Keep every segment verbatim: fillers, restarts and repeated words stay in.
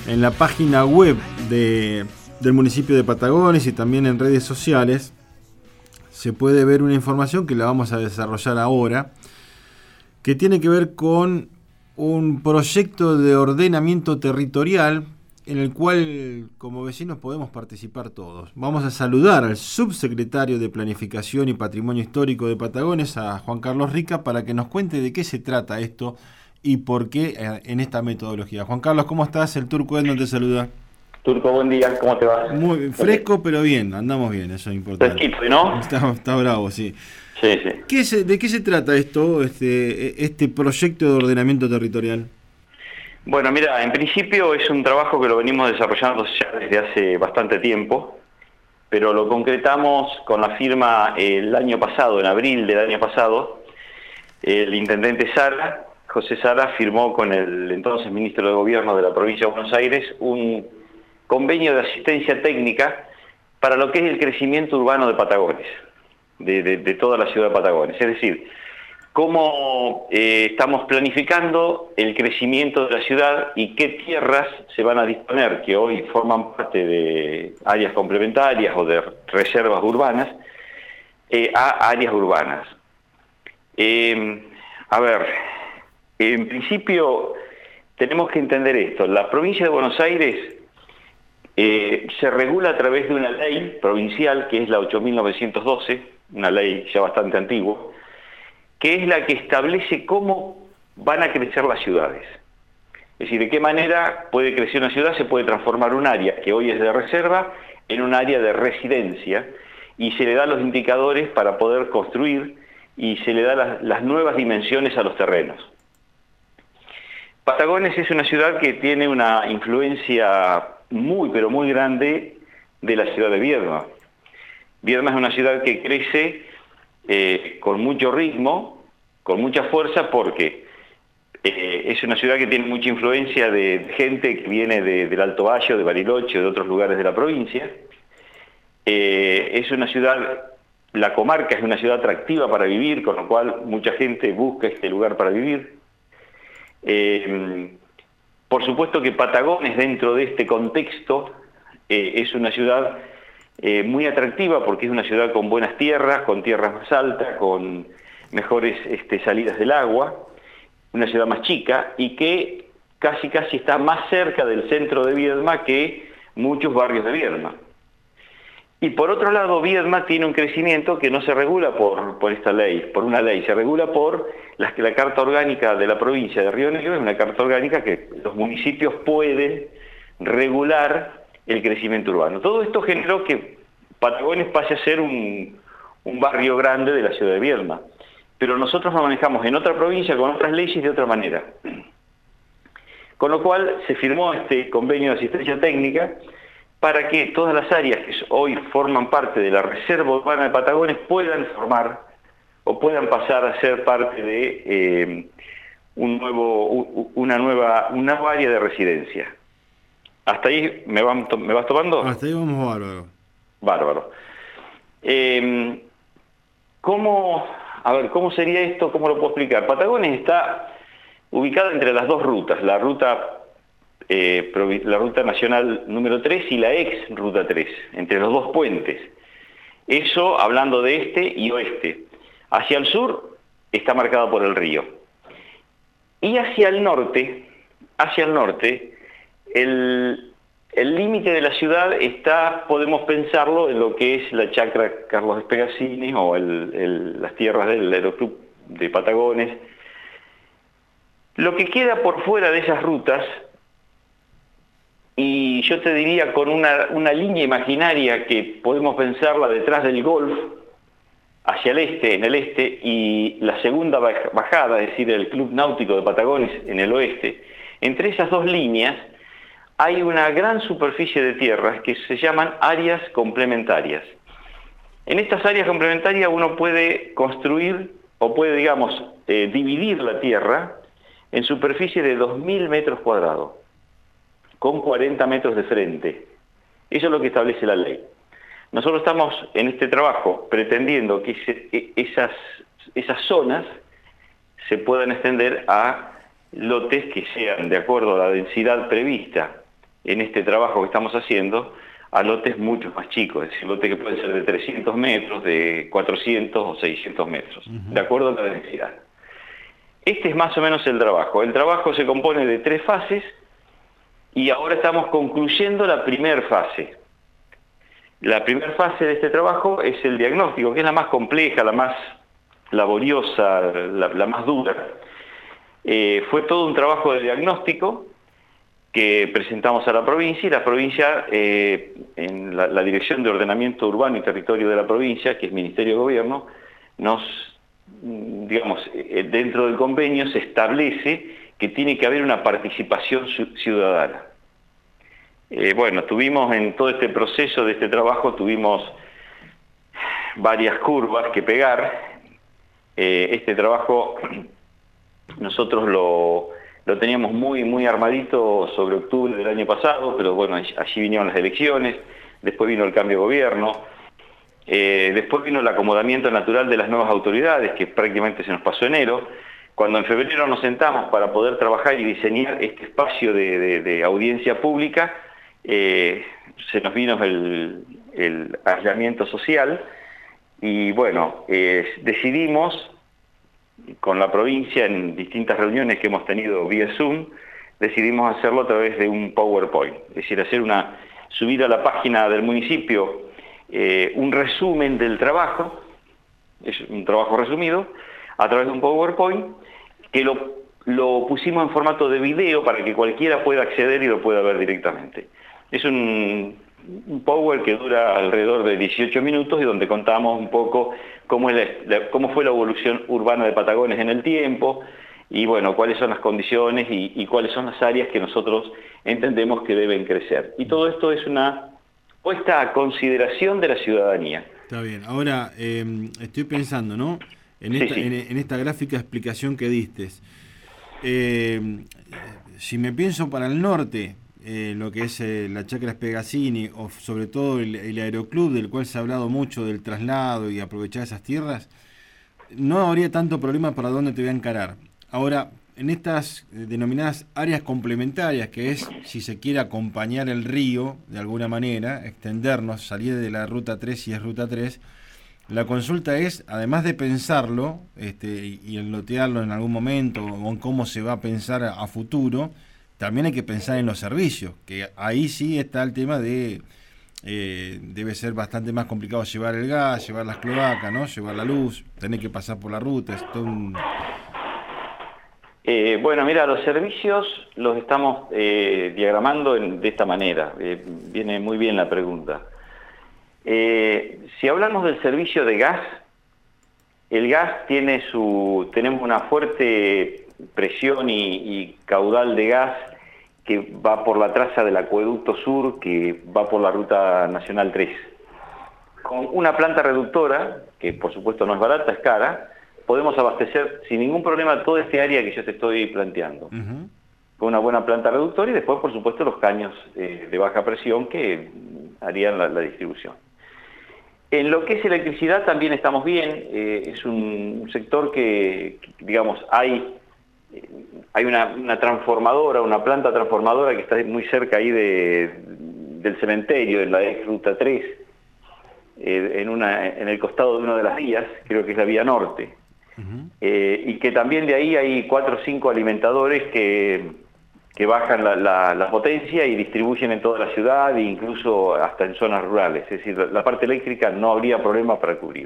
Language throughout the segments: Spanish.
en la página web de, del municipio de Patagones y también en redes sociales se puede ver una información que la vamos a desarrollar ahora, que tiene que ver con un proyecto de ordenamiento territorial en el cual como vecinos podemos participar todos. Vamos a saludar al subsecretario de Planificación y Patrimonio Histórico de Patagones, a Juan Carlos Rica, para que nos cuente de qué se trata esto y por qué en esta metodología. Juan Carlos, ¿cómo estás? El Turco Ednon te saluda. Turco, buen día, ¿cómo te va? Muy fresco, pero bien, andamos bien, eso es importante. Fresquito, ¿no? Está, está bravo, sí. Sí, sí. ¿Qué se, ¿De qué se trata esto, este, este proyecto de ordenamiento territorial? Bueno, mira, en principio es un trabajo que lo venimos desarrollando ya desde hace bastante tiempo, pero lo concretamos con la firma el año pasado, en abril del año pasado. El intendente Sara, José Sara, firmó con el entonces ministro de Gobierno de la provincia de Buenos Aires un convenio de asistencia técnica para lo que es el crecimiento urbano de Patagones, de, de, de toda la ciudad de Patagones. Es decir, cómo eh, estamos planificando el crecimiento de la ciudad y qué tierras se van a disponer, que hoy forman parte de áreas complementarias o de reservas urbanas, eh, a áreas urbanas. Eh, a ver, en principio tenemos que entender esto. La provincia de Buenos Aires eh, se regula a través de una ley provincial, que es la ocho mil novecientos doce, una ley ya bastante antigua, que es la que establece cómo van a crecer las ciudades. Es decir, de qué manera puede crecer una ciudad, se puede transformar un área que hoy es de reserva en un área de residencia, y se le dan los indicadores para poder construir y se le dan las, las nuevas dimensiones a los terrenos. Patagones es una ciudad que tiene una influencia muy, pero muy grande de la ciudad de Viedma. Viedma es una ciudad que crece Eh, con mucho ritmo, con mucha fuerza, porque eh, es una ciudad que tiene mucha influencia de gente que viene de, del Alto Valle, de Bariloche, de otros lugares de la provincia. Eh, es una ciudad, la comarca es una ciudad atractiva para vivir, con lo cual mucha gente busca este lugar para vivir. Eh, por supuesto que Patagones, dentro de este contexto, eh, es una ciudad Eh, muy atractiva porque es una ciudad con buenas tierras, con tierras más altas, con mejores este, salidas del agua, una ciudad más chica y que casi casi está más cerca del centro de Viedma que muchos barrios de Viedma. Y por otro lado, Viedma tiene un crecimiento que no se regula por, por esta ley, por una ley, se regula por la, la Carta Orgánica de la provincia de Río Negro, es una carta orgánica que los municipios pueden regular el crecimiento urbano. Todo esto generó que Patagones pase a ser un, un barrio grande de la ciudad de Viedma, pero nosotros lo manejamos en otra provincia con otras leyes de otra manera. Con lo cual se firmó este convenio de asistencia técnica para que todas las áreas que hoy forman parte de la reserva urbana de Patagones puedan formar o puedan pasar a ser parte de eh, un nuevo, una nueva, una nueva área de residencia. ¿Hasta ahí me, van, me vas tomando? Hasta ahí vamos bárbaro. Bárbaro. Eh, ¿cómo, a ver, ¿cómo sería esto? ¿Cómo lo puedo explicar? Patagones está ubicada entre las dos rutas, la ruta, eh, la ruta nacional número tres y la ex ruta tres, entre los dos puentes. Eso hablando de este y oeste. Hacia el sur está marcado por el río. Y hacia el norte, hacia el norte, El límite de la ciudad está, podemos pensarlo, en lo que es la chacra Carlos Espegacini o el, el, las tierras del Aeroclub de Patagones. Lo que queda por fuera de esas rutas, y yo te diría con una, una línea imaginaria que podemos pensarla detrás del Golf, hacia el este, en el este, y la segunda bajada, es decir, el Club Náutico de Patagones en el oeste, entre esas dos líneas hay una gran superficie de tierras que se llaman áreas complementarias. En estas áreas complementarias uno puede construir o puede, digamos, eh, dividir la tierra en superficie de dos mil metros cuadrados, con cuarenta metros de frente. Eso es lo que establece la ley. Nosotros estamos en este trabajo pretendiendo que se, esas, esas zonas se puedan extender a lotes que sean de acuerdo a la densidad prevista en este trabajo que estamos haciendo a lotes mucho más chicos, es decir, lotes que pueden ser de trescientos metros, de cuatrocientos o seiscientos metros, uh-huh. de acuerdo a la densidad. Este es más o menos el trabajo. El trabajo se compone de tres fases y ahora estamos concluyendo la primera fase. La primera fase de este trabajo es el diagnóstico, que es la más compleja, la más laboriosa, la, la más dura. Eh, fue todo un trabajo de diagnóstico que presentamos a la provincia, y la provincia, eh, en la, la Dirección de Ordenamiento Urbano y Territorio de la provincia, que es Ministerio de Gobierno, nos, digamos, eh, dentro del convenio se establece que tiene que haber una participación ciudadana. Eh, bueno, tuvimos en todo este proceso de este trabajo, tuvimos varias curvas que pegar. Eh, este trabajo nosotros lo... Lo teníamos muy muy armadito sobre octubre del año pasado, pero bueno, allí vinieron las elecciones, después vino el cambio de gobierno, eh, después vino el acomodamiento natural de las nuevas autoridades, que prácticamente se nos pasó enero. Cuando en febrero nos sentamos para poder trabajar y diseñar este espacio de, de, de audiencia pública, eh, se nos vino el, el aislamiento social y bueno, eh, decidimos con la provincia, en distintas reuniones que hemos tenido vía Zoom, decidimos hacerlo a través de un PowerPoint, es decir, hacer una, subir a la página del municipio eh, un resumen del trabajo, es un trabajo resumido, a través de un PowerPoint, que lo, lo pusimos en formato de video para que cualquiera pueda acceder y lo pueda ver directamente. Es un, un Power que dura alrededor de dieciocho minutos y donde contamos un poco cómo, es la, la, cómo fue la evolución urbana de Patagones en el tiempo y bueno, cuáles son las condiciones y, y cuáles son las áreas que nosotros entendemos que deben crecer. Y todo esto es una puesta a consideración de la ciudadanía. Está bien. Ahora, eh, estoy pensando, ¿no? En esta, sí, sí. En, en esta gráfica explicación que diste. Eh, si me pienso para el norte, Eh, lo que es eh, la Chacra Spegazzini o sobre todo el, el aeroclub del cual se ha hablado mucho del traslado y aprovechar esas tierras, no habría tanto problema para dónde te voy a encarar. Ahora, en estas eh, denominadas áreas complementarias, que es, si se quiere, acompañar el río de alguna manera, extendernos, salir de la ruta tres si es ruta tres, la consulta es, además de pensarlo este, y, y el lotearlo en algún momento o en cómo se va a pensar a, a futuro, también hay que pensar en los servicios, que ahí sí está el tema de, eh, debe ser bastante más complicado llevar el gas, llevar las cloacas, ¿no? Llevar la luz, tener que pasar por la ruta, es todo un... Eh, bueno, mira, los servicios los estamos eh, diagramando en, de esta manera, eh, viene muy bien la pregunta. Eh, si hablamos del servicio de gas, el gas tiene su, tenemos una fuerte presión y, y caudal de gas que va por la traza del acueducto sur, que va por la ruta nacional tres. Con una planta reductora, que por supuesto no es barata, es cara, podemos abastecer sin ningún problema toda este área que yo te estoy planteando. Uh-huh. Con una buena planta reductora y después por supuesto los caños eh, de baja presión que harían la, la distribución. En lo que es electricidad también estamos bien, eh, es un sector que, que digamos, hay... Hay una, una transformadora, una planta transformadora que está muy cerca ahí de, del cementerio, en la ruta tres, eh, en, una, en el costado de una de las vías, creo que es la vía norte. Uh-huh. eh, y que también de ahí hay cuatro o cinco alimentadores que, que bajan la, la, la potencia y distribuyen en toda la ciudad e incluso hasta en zonas rurales. Es decir, la, la parte eléctrica no habría problema para cubrir.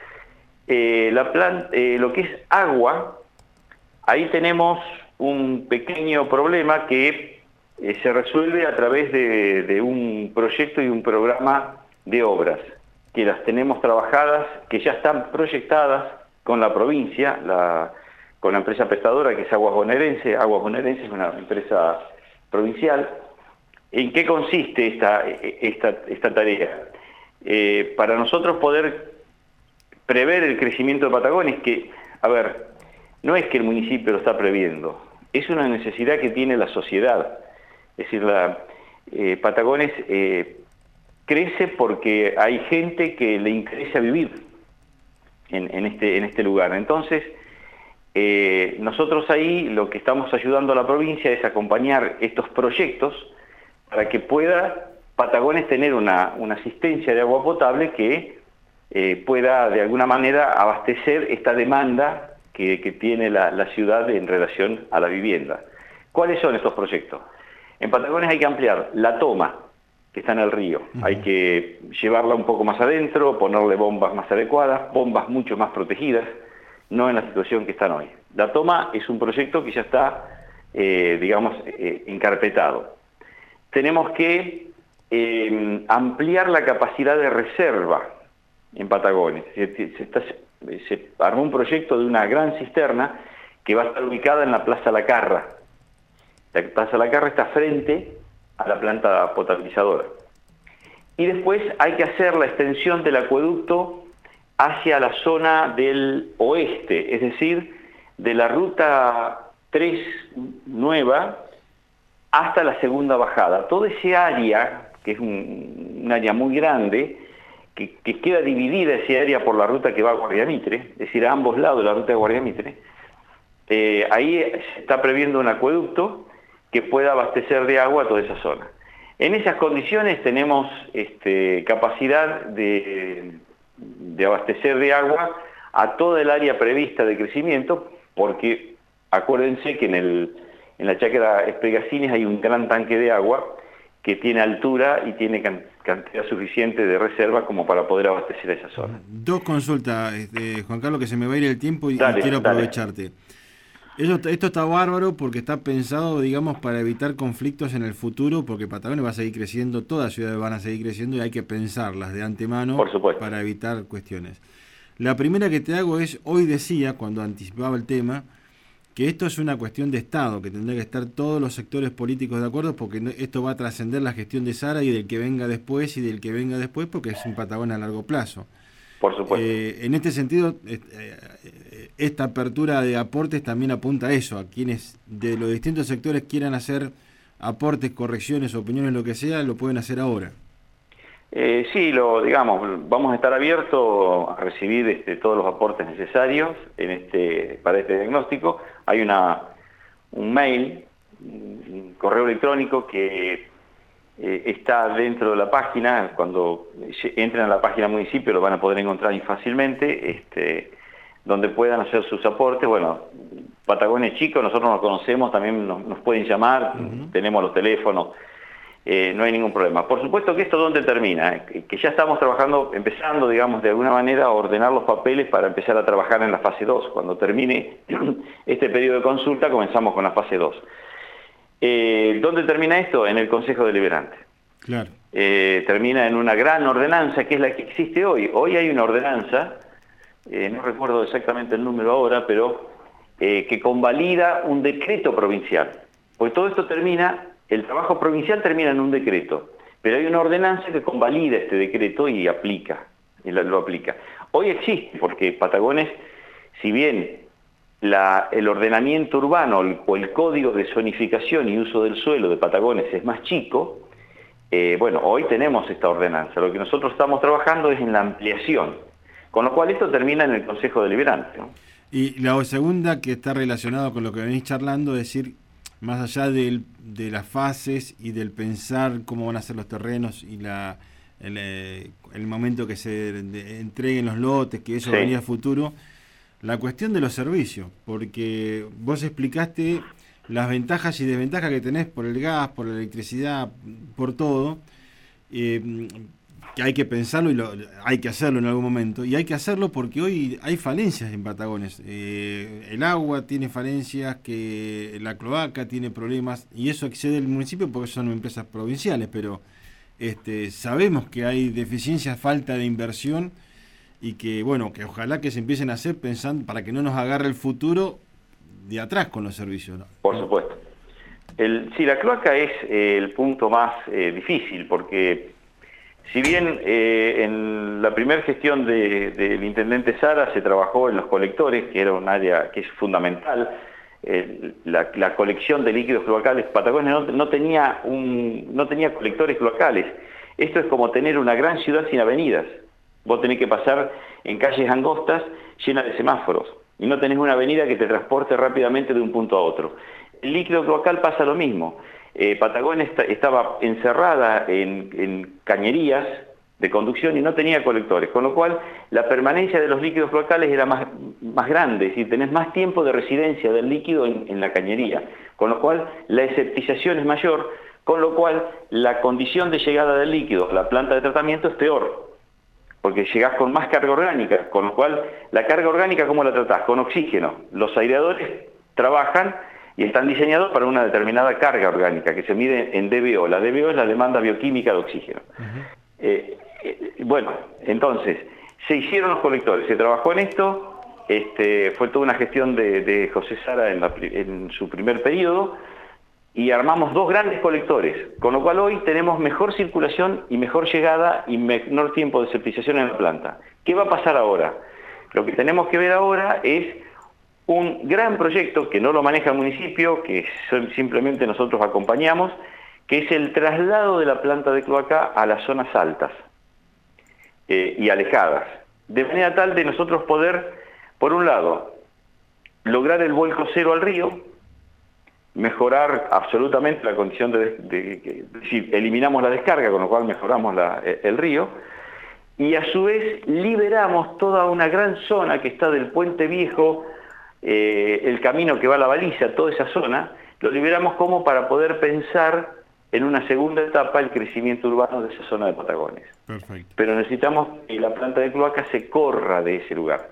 Eh, la plan, eh, lo que es agua, ahí tenemos un pequeño problema que eh, se resuelve a través de, de un proyecto y un programa de obras, que las tenemos trabajadas, que ya están proyectadas con la provincia, la, con la empresa prestadora que es Aguas Bonaerense. Aguas Bonaerense es una empresa provincial. ¿En qué consiste esta, esta, esta tarea? Eh, para nosotros poder prever el crecimiento de Patagones, que, a ver, no es que el municipio lo está previendo, es una necesidad que tiene la sociedad. Es decir, la, eh, Patagones eh, crece porque hay gente que le interesa vivir en, en, este, en este lugar. Entonces, eh, nosotros ahí lo que estamos ayudando a la provincia es acompañar estos proyectos para que pueda Patagones tener una, una asistencia de agua potable que eh, pueda de alguna manera abastecer esta demanda que, que tiene la, la ciudad en relación a la vivienda. ¿Cuáles son estos proyectos? En Patagones hay que ampliar la toma, que está en el río. Uh-huh. Hay que llevarla un poco más adentro, ponerle bombas más adecuadas, bombas mucho más protegidas, no en la situación que están hoy. La toma es un proyecto que ya está, eh, digamos, eh, encarpetado. Tenemos que eh, ampliar la capacidad de reserva en Patagones. Se, se, está, se armó un proyecto de una gran cisterna que va a estar ubicada en la Plaza La Carra. La Plaza La Carra está frente a la planta potabilizadora. Y después hay que hacer la extensión del acueducto hacia la zona del oeste, es decir, de la ruta tres nueva hasta la segunda bajada. Todo ese área, que es un, un área muy grande, que, que queda dividida ese área por la ruta que va a Guardiamitre, es decir, a ambos lados de la ruta de Guardiamitre, eh, ahí se está previendo un acueducto que pueda abastecer de agua a toda esa zona. En esas condiciones tenemos este, capacidad de, de abastecer de agua a toda el área prevista de crecimiento, porque acuérdense que en, el, en la chacra Espegacines hay un gran tanque de agua que tiene altura y tiene can, cantidad suficiente de reserva como para poder abastecer a esa zona. Dos consultas, este, Juan Carlos, que se me va a ir el tiempo y, dale, y quiero dale. aprovecharte. Esto, esto está bárbaro porque está pensado, digamos, para evitar conflictos en el futuro, porque Patagones va a seguir creciendo, todas las ciudades van a seguir creciendo y hay que pensarlas de antemano para evitar cuestiones. La primera que te hago es, hoy decía, cuando anticipaba el tema, que esto es una cuestión de Estado, que tendría que estar todos los sectores políticos de acuerdo, porque esto va a trascender la gestión de Sara y del que venga después y del que venga después, porque es un Patagones a largo plazo. Por supuesto. Eh, en este sentido, eh, esta apertura de aportes también apunta a eso, a quienes de los distintos sectores quieran hacer aportes, correcciones, opiniones, lo que sea, lo pueden hacer ahora. Eh, sí, lo digamos, vamos a estar abiertos a recibir este, todos los aportes necesarios en este, para este diagnóstico. Hay una un mail, un correo electrónico que eh, está dentro de la página. Cuando entren a la página municipio lo van a poder encontrar fácilmente, este, donde puedan hacer sus aportes. Bueno, Patagones Chico, nosotros nos conocemos, también nos, nos pueden llamar, uh-huh. Tenemos los teléfonos. Eh, no hay ningún problema. Por supuesto que esto ¿dónde termina? Eh, que ya estamos trabajando, empezando, digamos, de alguna manera a ordenar los papeles para empezar a trabajar en la fase dos. Cuando termine este periodo de consulta, comenzamos con la fase dos. Eh, ¿Dónde termina esto? En el Consejo Deliberante. Claro. Eh, termina en una gran ordenanza, que es la que existe hoy. Hoy hay una ordenanza, eh, no recuerdo exactamente el número ahora, pero eh, que convalida un decreto provincial. Porque todo esto termina... El trabajo provincial termina en un decreto, pero hay una ordenanza que convalida este decreto y aplica, y lo, lo aplica. Hoy existe, porque Patagones, si bien la, el ordenamiento urbano el, o el código de zonificación y uso del suelo de Patagones es más chico, eh, bueno, hoy tenemos esta ordenanza. Lo que nosotros estamos trabajando es en la ampliación, con lo cual esto termina en el Consejo Deliberante, ¿no? Y la segunda, que está relacionada con lo que venís charlando, es decir, más allá del, de las fases y del pensar cómo van a ser los terrenos y la el, el momento que se de, entreguen los lotes, que eso sí. Venía a futuro, la cuestión de los servicios, porque vos explicaste las ventajas y desventajas que tenés por el gas, por la electricidad, por todo, eh, que hay que pensarlo y lo, hay que hacerlo en algún momento, y hay que hacerlo porque hoy hay falencias en Patagones. Eh, el agua tiene falencias, que la cloaca tiene problemas, y eso excede el municipio porque son empresas provinciales, pero este, sabemos que hay deficiencias, falta de inversión, y que bueno, que ojalá que se empiecen a hacer pensando para que no nos agarre el futuro de atrás con los servicios, ¿no? Por supuesto. El, sí, la cloaca es eh, el punto más eh, difícil, porque si bien eh, en la primera gestión del de, de intendente Sara se trabajó en los colectores, que era un área que es fundamental, eh, la, la colección de líquidos cloacales, Patagones no, no, tenía un, no tenía colectores cloacales. Esto es como tener una gran ciudad sin avenidas. Vos tenés que pasar en calles angostas llenas de semáforos y no tenés una avenida que te transporte rápidamente de un punto a otro. El líquido cloacal pasa lo mismo. eh, Patagones est- estaba encerrada en, en cañerías de conducción y no tenía colectores, con lo cual la permanencia de los líquidos cloacales era más, más grande, es decir, tenés más tiempo de residencia del líquido en, en la cañería, con lo cual la aseptización es mayor, con lo cual la condición de llegada del líquido a la planta de tratamiento es peor, porque llegás con más carga orgánica, con lo cual la carga orgánica, ¿cómo la tratás? Con oxígeno. Los aireadores trabajan y están diseñados para una determinada carga orgánica que se mide en D B O. La D B O es la demanda bioquímica de oxígeno. Uh-huh. eh, eh, bueno, entonces, se hicieron los colectores, se trabajó en esto, este, fue toda una gestión de, de José Sara en, la, en su primer periodo, y armamos dos grandes colectores, con lo cual hoy tenemos mejor circulación y mejor llegada y menor tiempo de septización en la planta. ¿Qué va a pasar ahora? Lo que tenemos que ver ahora es un gran proyecto que no lo maneja el municipio, que simplemente nosotros acompañamos, que es el traslado de la planta de cloaca a las zonas altas eh, y alejadas, de manera tal de nosotros poder, por un lado, lograr el vuelco cero al río, mejorar absolutamente la condición de, de, de, de si eliminamos la descarga, con lo cual mejoramos la, el río, y a su vez liberamos toda una gran zona que está del Puente Viejo, eh, el camino que va a la baliza, toda esa zona, lo liberamos como para poder pensar en una segunda etapa el crecimiento urbano de esa zona de Patagones. Perfecto. Pero necesitamos que la planta de cloaca se corra de ese lugar.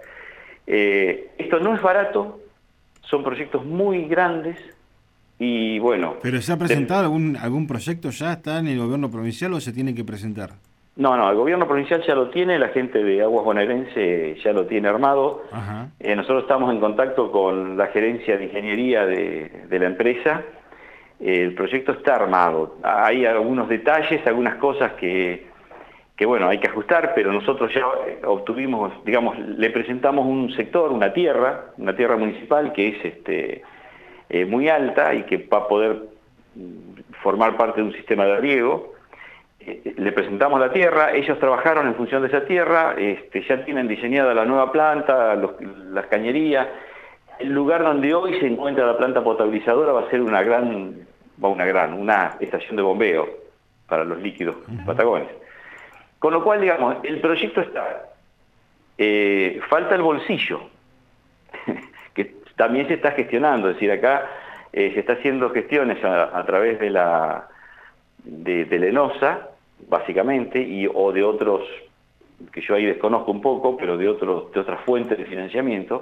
Eh, esto no es barato, son proyectos muy grandes, y bueno... ¿Pero se ha presentado de... algún algún proyecto ya? ¿Está en el gobierno provincial o se tiene que presentar? No, no, el gobierno provincial ya lo tiene, la gente de Aguas Bonaerense ya lo tiene armado. Eh, nosotros estamos en contacto con la gerencia de ingeniería de, de la empresa. Eh, el proyecto está armado. Hay algunos detalles, algunas cosas que, que, bueno, hay que ajustar, pero nosotros ya obtuvimos, digamos, le presentamos un sector, una tierra, una tierra municipal que es este... Eh, muy alta y que va a poder formar parte de un sistema de riego. Eh, le presentamos la tierra, ellos trabajaron en función de esa tierra, este, ya tienen diseñada la nueva planta, los, las cañerías. El lugar donde hoy se encuentra la planta potabilizadora va a ser una gran, una gran, una estación de bombeo para los líquidos uh-huh. Patagones. Con lo cual, digamos, el proyecto está. Eh, falta el bolsillo. También se está gestionando, es decir, acá eh, se está haciendo gestiones a, a través de la de, de la ENOSA, básicamente, y o de otros, que yo ahí desconozco un poco, pero de, otros, de otras fuentes de financiamiento,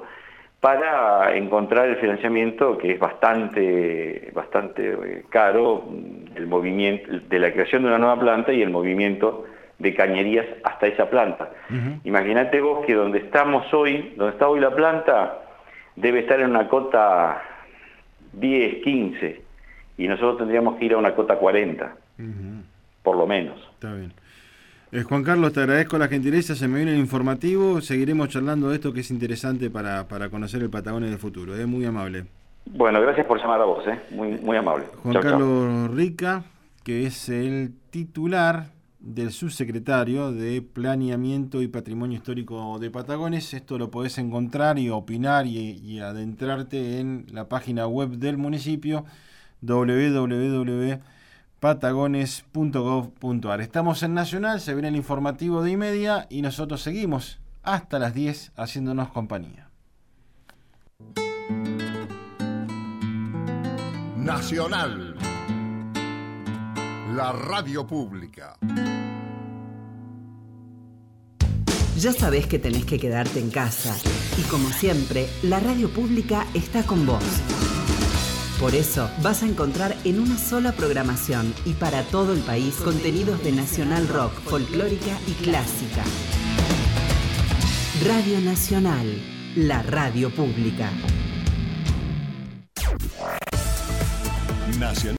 para encontrar el financiamiento que es bastante, bastante caro, el movimiento de la creación de una nueva planta y el movimiento de cañerías hasta esa planta. Uh-huh. Imagínate vos que donde estamos hoy, donde está hoy la planta, debe estar en una cota diez, quince, y nosotros tendríamos que ir a una cota cuarenta, uh-huh. por lo menos. Está bien. Eh, Juan Carlos, te agradezco la gentileza, se me viene el informativo, seguiremos charlando de esto que es interesante para, para conocer el Patagones del futuro, es eh, muy amable. Bueno, gracias por llamar a vos, eh. muy, muy amable. Juan chau, Carlos chau. Rica, que es el titular del subsecretario de Planeamiento y Patrimonio Histórico de Patagones. Esto lo podés encontrar y opinar y, y adentrarte en la página web del municipio doble u doble u doble u punto patagones punto gov punto ar. Estamos en Nacional, se viene el informativo de y media y nosotros seguimos hasta las diez haciéndonos compañía. Nacional, la radio pública. Ya sabés que tenés que quedarte en casa y como siempre, la radio pública está con vos. Por eso vas a encontrar en una sola programación y para todo el país contenidos de Nacional Rock, folclórica y clásica. Radio Nacional, la radio pública. Nacional.